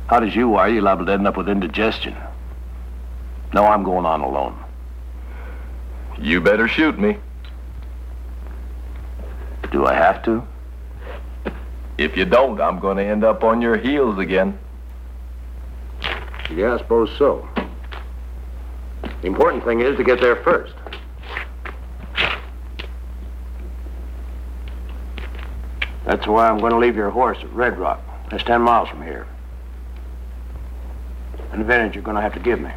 Hot as you are, you're liable to end up with indigestion. No, I'm going on alone. You better shoot me. Do I have to? If you don't, I'm going to end up on your heels again. Yeah, I suppose so. The important thing is to get there first. That's why I'm going to leave your horse at Red Rock. That's 10 miles from here. An advantage you're going to have to give me.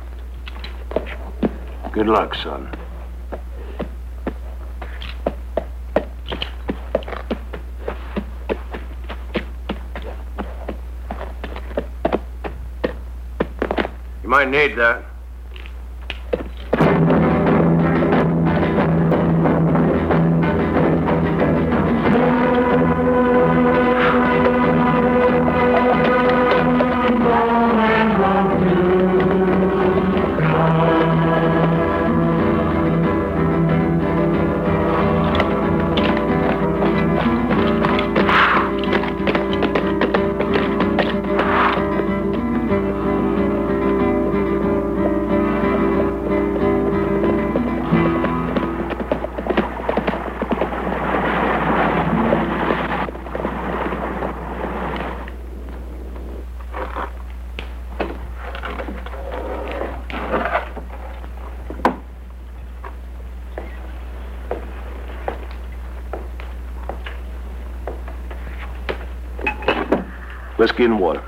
Good luck, son. You might need that. Whiskey and water.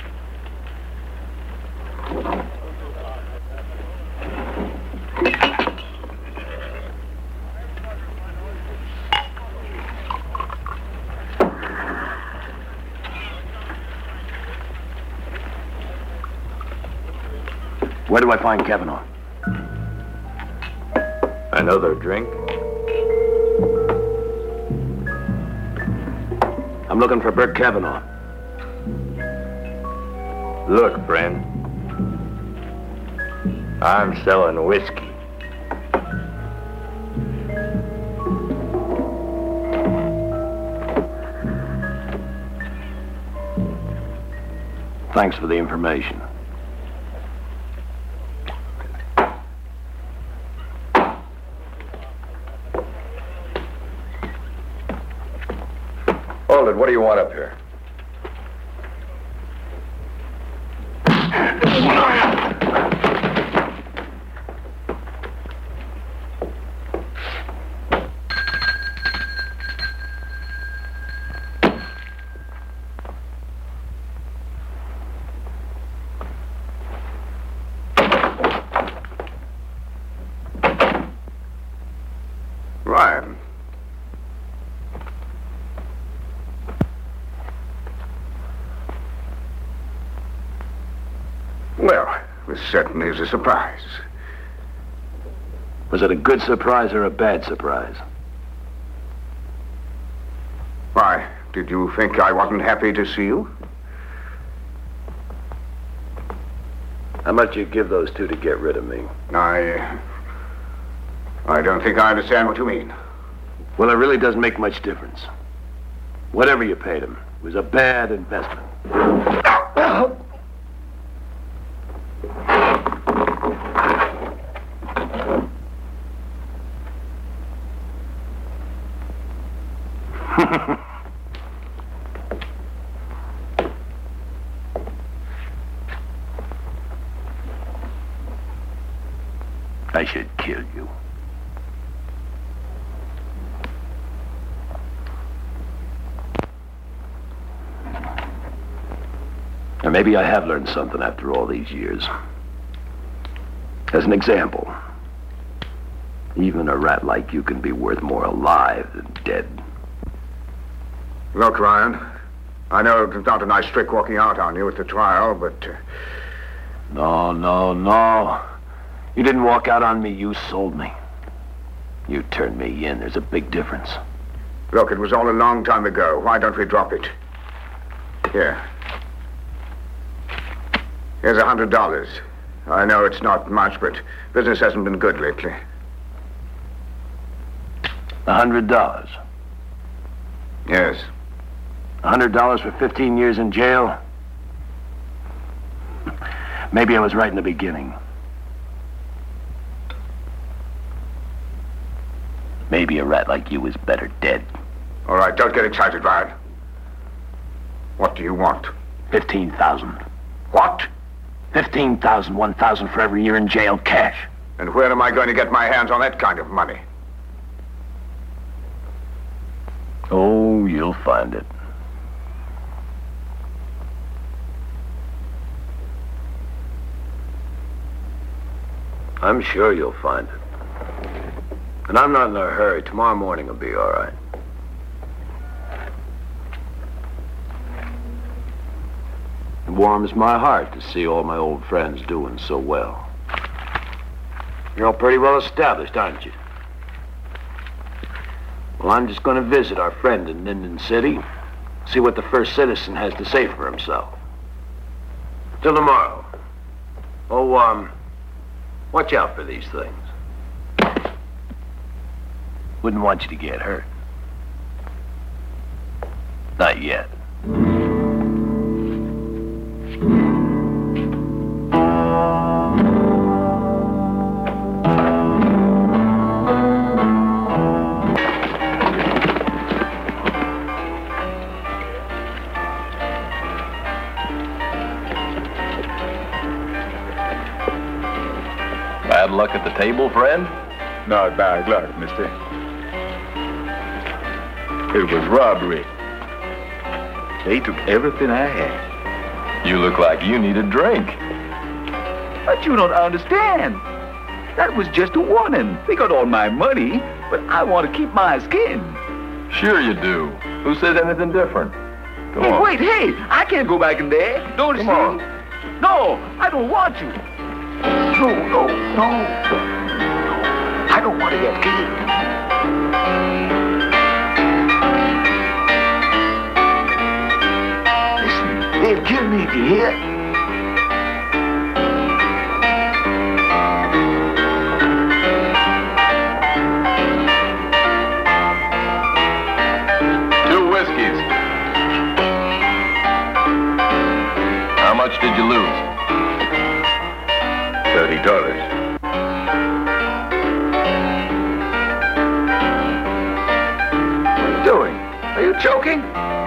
Where do I find Kavanaugh? Another drink? I'm looking for Bert Kavanaugh. Look, friend. I'm selling whiskey. Thanks for the information. Hold it. What do you want up here? Ryan. Well, this certainly is a surprise. Was it a good surprise or a bad surprise? Why, did you think I wasn't happy to see you? How much you give those two to get rid of me? I don't think I understand what you mean. Well, it really doesn't make much difference. Whatever you paid him, it was a bad investment. I should kill you. Or maybe I have learned something after all these years. As an example, even a rat like you can be worth more alive than dead. Look, Ryan, I know it was not a nice trick walking out on you at the trial, but... No. You didn't walk out on me, you sold me. You turned me in. There's a big difference. Look, it was all a long time ago. Why don't we drop it? Here. Here's $100. I know it's not much, but business hasn't been good lately. $100? Yes. $100 for 15 years in jail? Maybe I was right in the beginning. Maybe a rat like you is better dead. All right, don't get excited, Ryan. What do you want? 15,000. What? 15,000, 1,000 for every year in jail, cash. And where am I going to get my hands on that kind of money? Oh, you'll find it. I'm sure you'll find it. And I'm not in a hurry. Tomorrow morning will be all right. It warms my heart to see all my old friends doing so well. You're all pretty well established, aren't you? Well, I'm just going to visit our friend in Linden City, see what the first citizen has to say for himself. Till tomorrow. Oh, watch out for these things. Wouldn't want you to get hurt. Not yet. Bad luck at the table, friend? Not bad luck, mister. It was robbery. They took everything I had. You look like you need a drink. But you don't understand. That was just a warning. They got all my money, but I want to keep my skin. Sure you do. Who says anything different? Come Hey, on. wait, hey, I can't go back in there. Don't you Come on. see? No, I don't want you. No. I don't want to get killed. Listen, they'll kill me if you hear. Two whiskeys. How much did you lose? $30. What are you doing? Are you joking?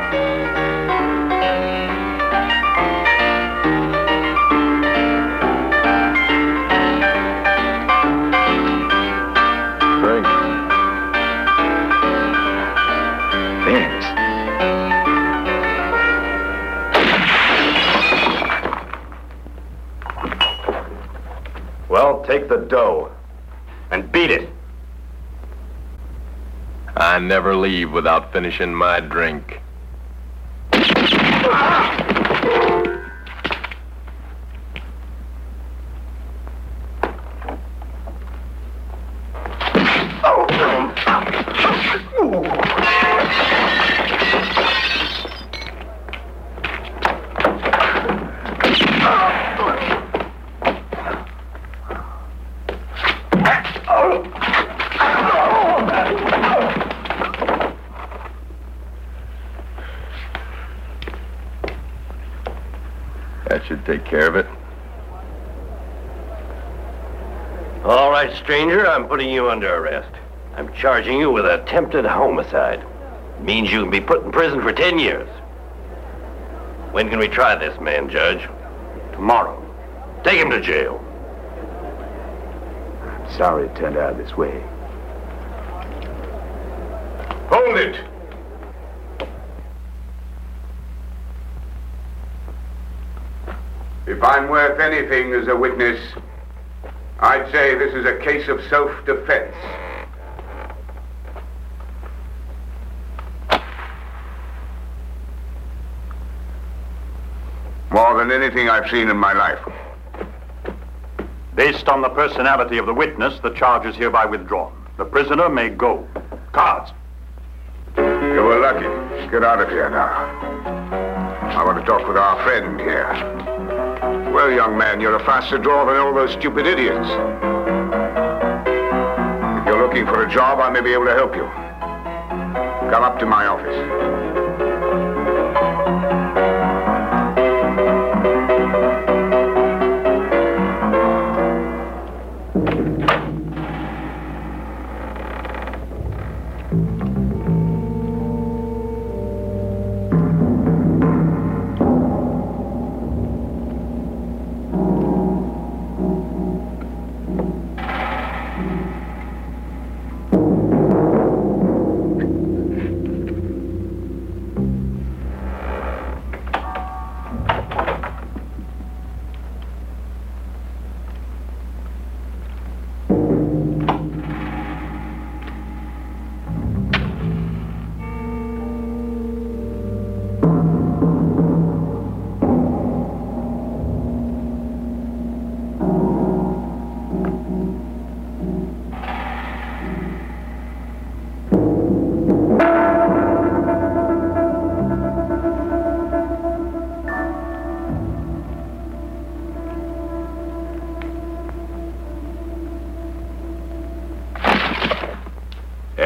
Drink. Thanks. Well, take the dough and beat it. I never leave without finishing my drink. That should take care of it. All right, stranger, I'm putting you under arrest. I'm charging you with attempted homicide. Means you can be put in prison for 10 years. When can we try this man, Judge? Tomorrow. Take him to jail. I'm sorry it turned out this way. Hold it! If I'm worth anything as a witness, I'd say this is a case of self-defense. More than anything I've seen in my life. Based on the personality of the witness, the charge is hereby withdrawn. The prisoner may go. Cards. You were lucky. Get out of here now. I want to talk with our friend here. Well, young man, you're a faster draw than all those stupid idiots. If you're looking for a job, I may be able to help you. Come up to my office.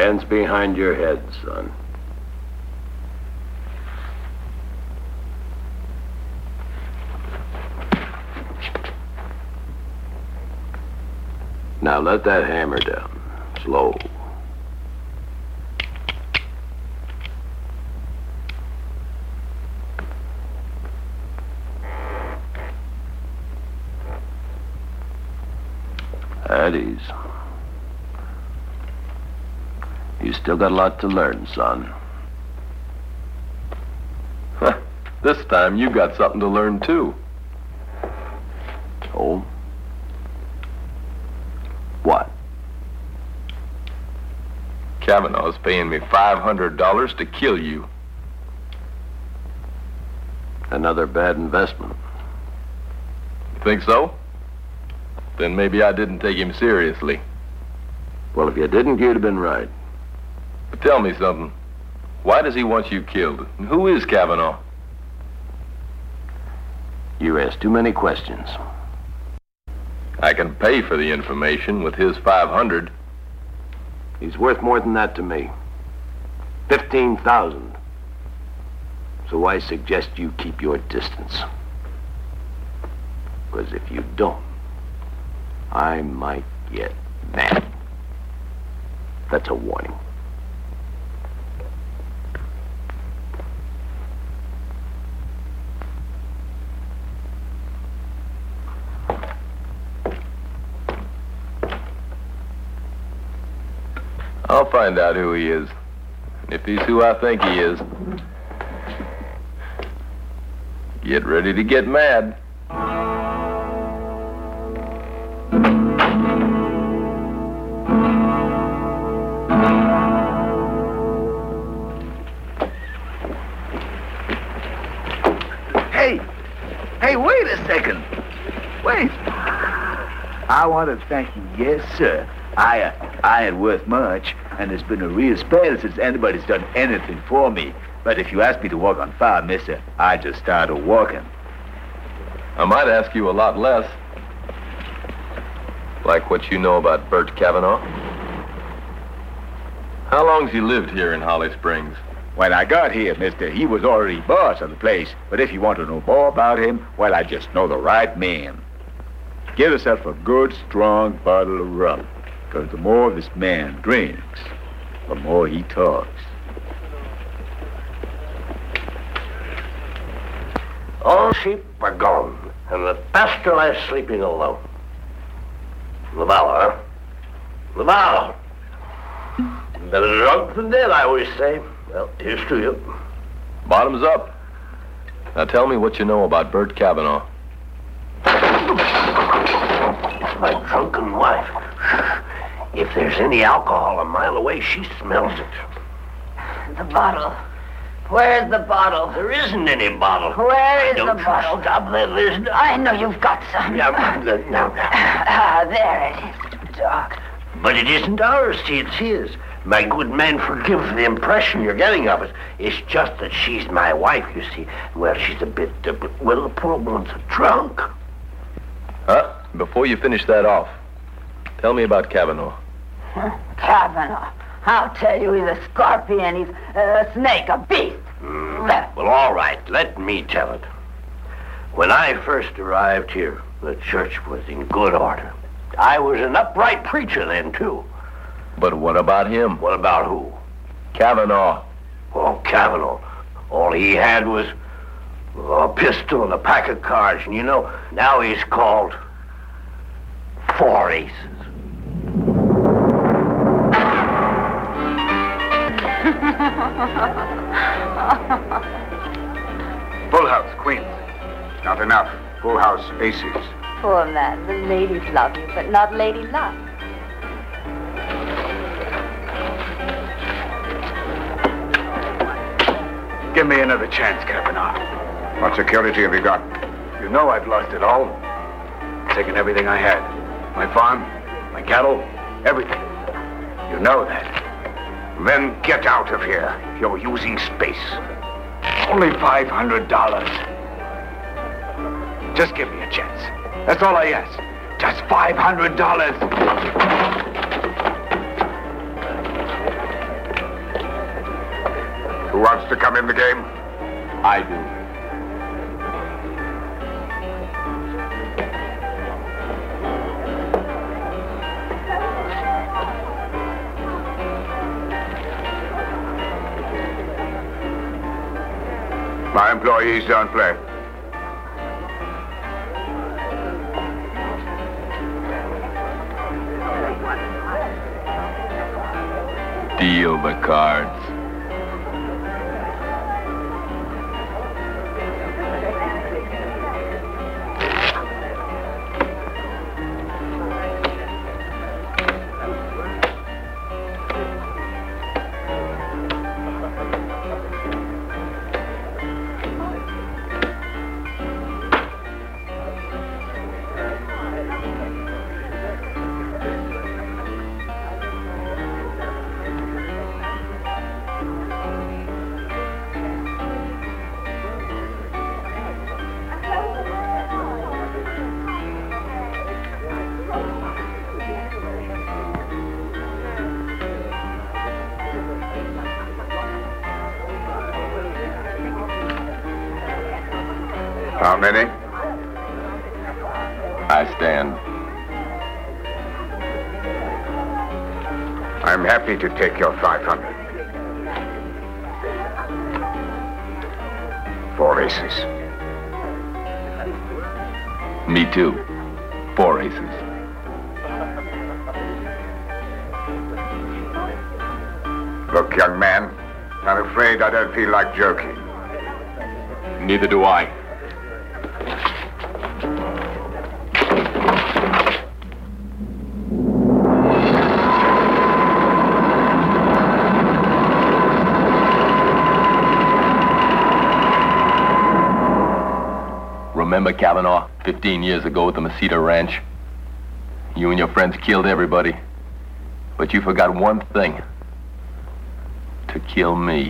Hands behind your head, son. Now let that hammer down. Slow. At ease. You still got a lot to learn, son. This time you got something to learn, too. Oh? What? Kavanaugh's paying me $500 to kill you. Another bad investment. You think so? Then maybe I didn't take him seriously. Well, if you didn't, you'd have been right. But tell me something. Why does he want you killed? And who is Kavanaugh? You ask too many questions. I can pay for the information with his $500. He's worth more than that to me. 15,000. So I suggest you keep your distance. Because if you don't, I might get mad. That's a warning. I'll find out who he is. And if he's who I think he is, get ready to get mad. Hey, wait a second. Wait. I want to thank you, yes, sir. I ain't worth much, and it's been a real spell since anybody's done anything for me. But if you ask me to walk on fire, mister, I just started walking. I might ask you a lot less. Like what you know about Bert Kavanaugh. How long's he lived here in Holly Springs? When I got here, mister, he was already boss of the place. But if you want to know more about him, well, I just know the right man. Get yourself a good, strong bottle of rum. Because the more this man drinks, the more he talks. All sheep are gone, and the pastor lies sleeping alone. Laval, huh? Laval! Better drunk than dead, I always say. Well, here's to you. Bottoms up. Now tell me what you know about Bert Kavanaugh. My drunken wife. If there's any alcohol a mile away, she smells it. The bottle. Where's the bottle? There isn't any bottle. Where is Don't the you bottle? stop that. There's... I know you've got some. Now. There it is, Doc. But it isn't ours, see, it's his. My good man, forgive the impression you're getting of it. It's just that she's my wife, you see. Well, she's a bit, well, the poor woman's a drunk. Huh? Before you finish that off, tell me about Kavanaugh. Kavanaugh. I'll tell you, he's a scorpion, he's a snake, a beast. Well, all right, let me tell it. When I first arrived here, the church was in good order. I was an upright preacher then, too. But what about him? What about who? Kavanaugh. Oh, Kavanaugh. All he had was a pistol and a pack of cards. And you know, now he's called Four Aces. Full house, Queens. Not enough. Full house, aces. Poor man, the ladies love you, but not lady luck. Give me another chance, Kavanaugh. What security have you got? You know I've lost it all. Taken everything I had. My farm, my cattle, everything. You know that. Then get out of here. You're using space. Only $500. Just give me a chance. That's all I ask. Just $500. Who wants to come in the game? I do. My employees don't play. Deal the cards. How many? I stand. I'm happy to take your 500. 4 aces. Me too. 4 aces. Look, young man, I'm afraid I don't feel like joking. Neither do I. Remember, Kavanaugh, 15 years ago at the Mesita Ranch? You and your friends killed everybody. But you forgot one thing. To kill me.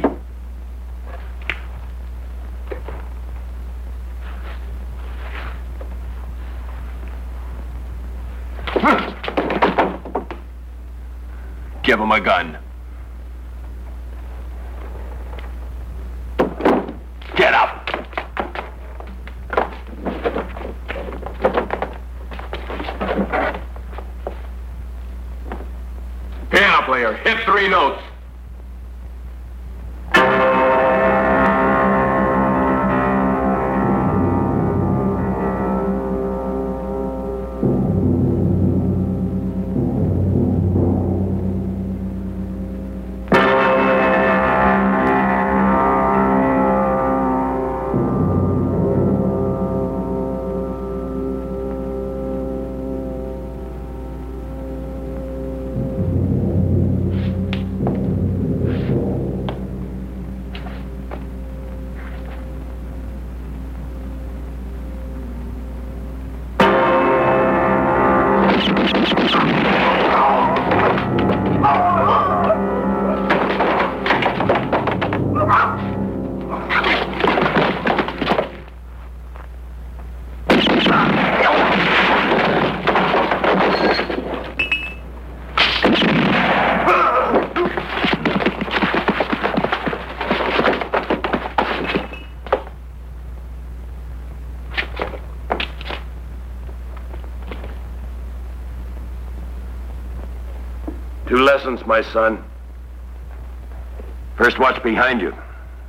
Give him a gun. Get up! Piano player, hit 3 notes. Two lessons, my son. First, watch behind you.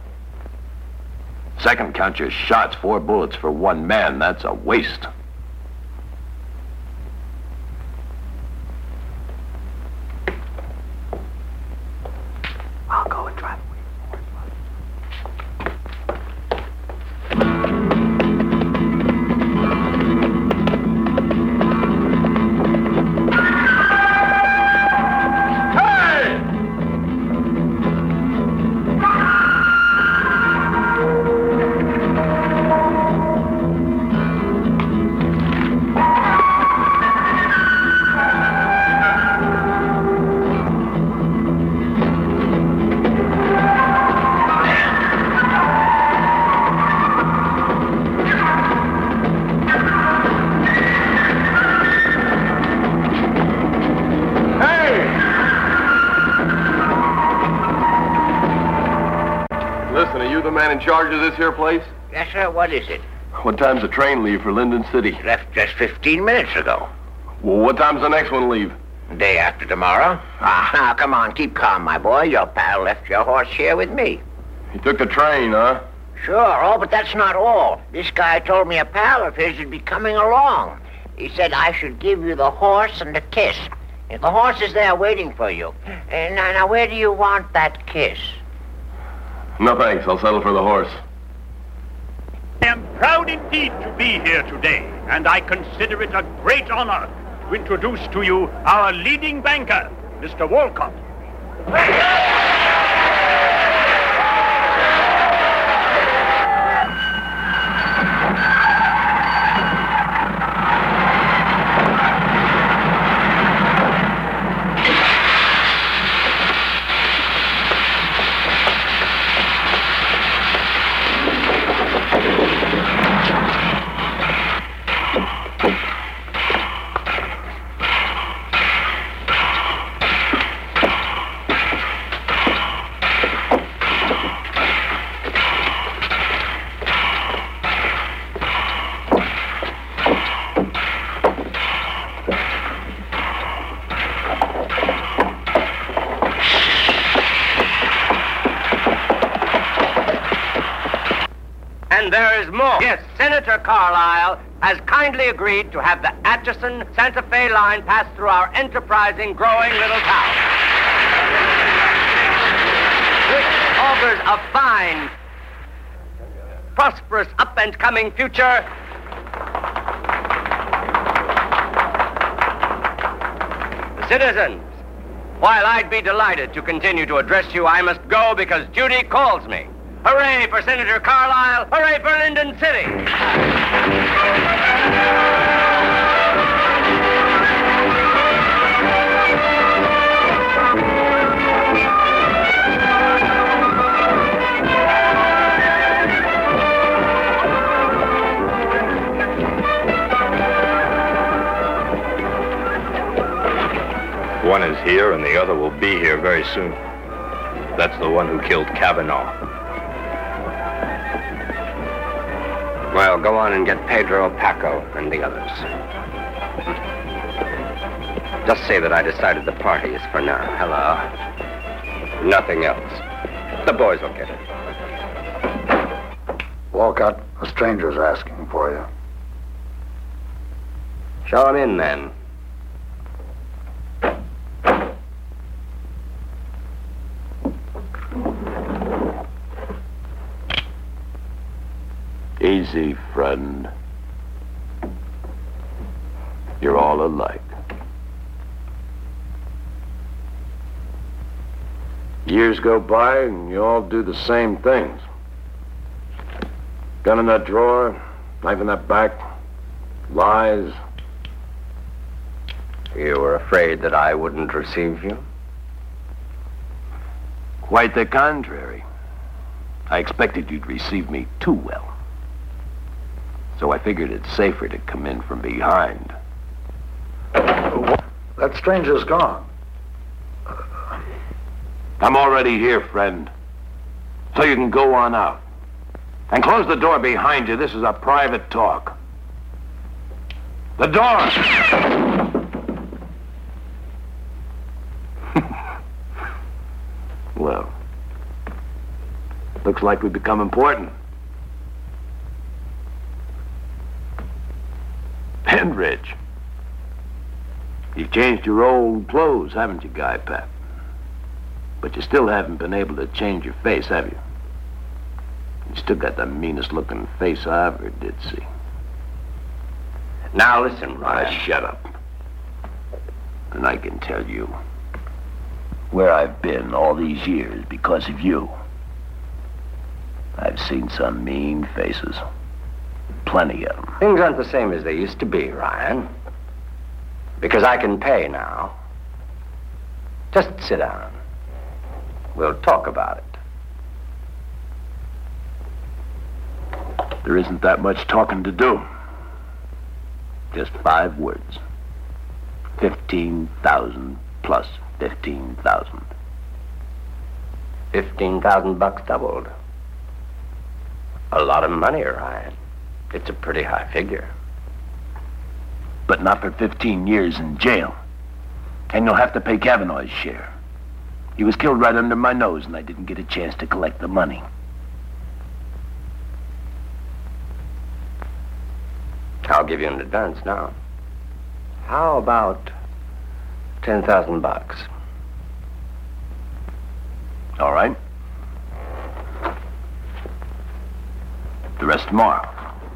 Second, count your shots. 4 bullets for 1 man. That's a waste. I'll go and drive. man in charge of this here place? Yes, sir. What is it? What time's the train leave for Linden City? Left just 15 minutes ago. Well, what time's the next one leave? Day after tomorrow. Now, come on. Keep calm, my boy. Your pal left your horse here with me. He took the train, huh? Sure. Oh, but that's not all. This guy told me a pal of his would be coming along. He said I should give you the horse and a kiss. If the horse is there waiting for you. Now, where do you want that kiss? No, thanks. I'll settle for the horse. I am proud indeed to be here today, and I consider it a great honor to introduce to you our leading banker, Mr. Walcott. And there is more. Yes, Senator Carlisle has kindly agreed to have the Atchison-Santa Fe line pass through our enterprising, growing little town, which augurs a fine, prosperous, up-and-coming future. Citizens, while I'd be delighted to continue to address you, I must go because duty calls me. Hooray for Senator Carlisle! Hooray for Linden City! One is here and the other will be here very soon. That's the one who killed Kavanaugh. Well, go on and get Pedro Paco and the others. Just say that I decided the party is for now. Hello. Nothing else. The boys will get it. Walcott, a stranger's asking for you. Show him in, then. Easy, friend. You're all alike. Years go by and you all do the same things. Gun in that drawer, knife in that back, lies. You were afraid that I wouldn't receive you? Quite the contrary. I expected you'd receive me too well. So I figured it's safer to come in from behind. That stranger's gone. I'm already here, friend. So you can go on out. And close the door behind you. This is a private talk. The door! Well, looks like we've become important. And rich. You've changed your old clothes, haven't you, Guy Pap? But you still haven't been able to change your face, have you? You still got the meanest looking face I ever did see. Now listen, Ryan. Shut up. And I can tell you where I've been all these years because of you. I've seen some mean faces. Plenty of them. Things aren't the same as they used to be, Ryan. Because I can pay now. Just sit down. We'll talk about it. There isn't that much talking to do. Just 5 words. 15,000 plus 15,000. $15,000 doubled. A lot of money, Ryan. It's a pretty high figure. But not for 15 years in jail. And you'll have to pay Kavanaugh's share. He was killed right under my nose, and I didn't get a chance to collect the money. I'll give you an advance now. How about $10,000? All right. The rest tomorrow.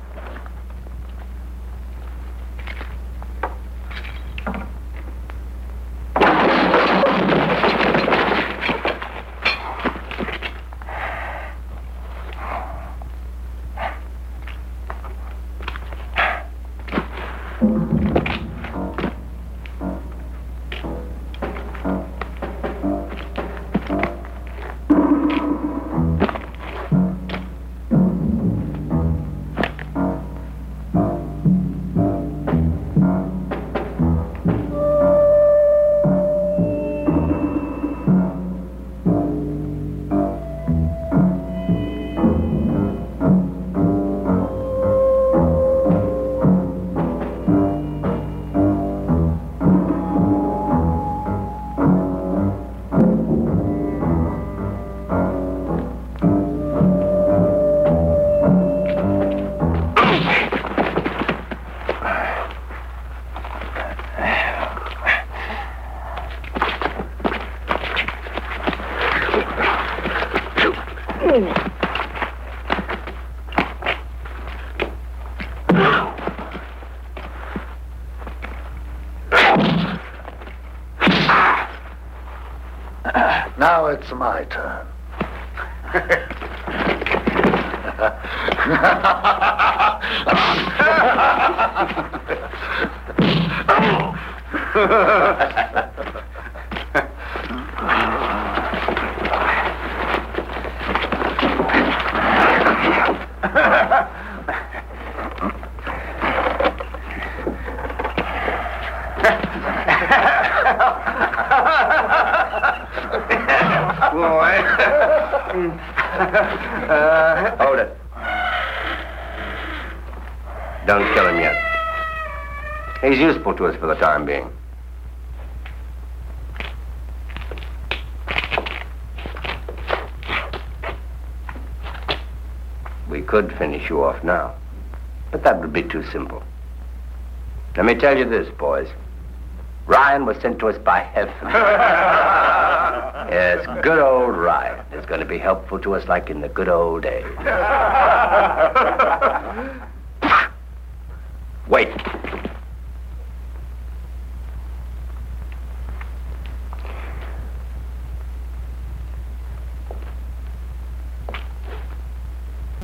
Now it's my turn. Hold it. Don't kill him yet. He's useful to us for the time being. We could finish you off now, but that would be too simple. Let me tell you this, boys. Ryan was sent to us by heaven. Yes, good old Ryan is going to be helpful to us like in the good old days.